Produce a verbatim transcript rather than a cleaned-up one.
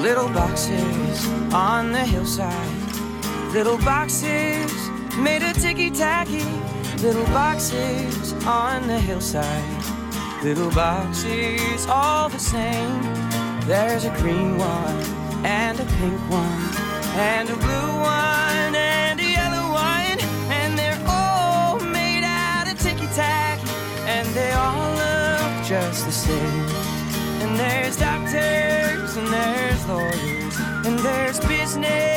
Little boxes on the hillside, little boxes made of ticky-tacky, little boxes on the hillside, little boxes all the same. There's a green one and a pink one and a blue one and a yellow one, and they're all made out of ticky-tacky, and they all look just the same. And there's doctors and there's lawyers and there's business